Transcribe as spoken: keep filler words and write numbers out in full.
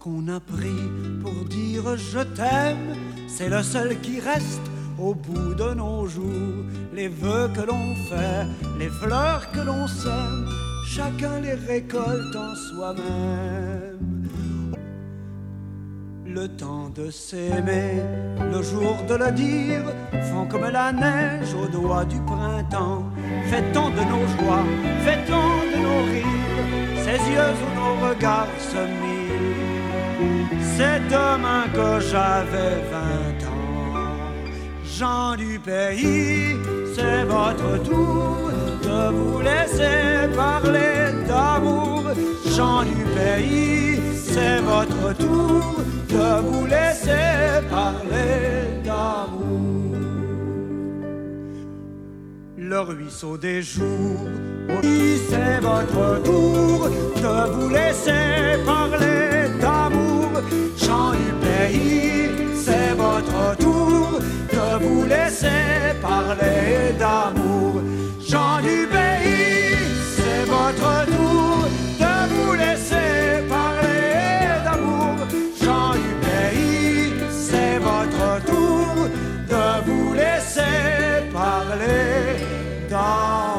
qu'on a pris pour dire je t'aime, c'est le seul qui reste au bout de nos jours. Les vœux que l'on fait, les fleurs que l'on sème, chacun les récolte en soi-même. Le temps de s'aimer, le jour de le dire, font comme la neige au doigt du printemps. Fait-on de nos joies, fait-on de nos rires, ces yeux où nos regards se mirent. C'est demain que j'avais vingt ans. Gens du pays, c'est votre tour de vous laisser parler d'amour. Gens du pays, c'est votre tour de vous laisser parler d'amour. Le ruisseau des jours, oui, c'est votre tour de vous laisser parler d'amour. Gens du pays, c'est votre tour de vous laisser parler d'amour. Gens du pays, c'est votre tour de vous laisser parler d'amour. Gens du pays, c'est votre tour de vous laisser parler d'amour.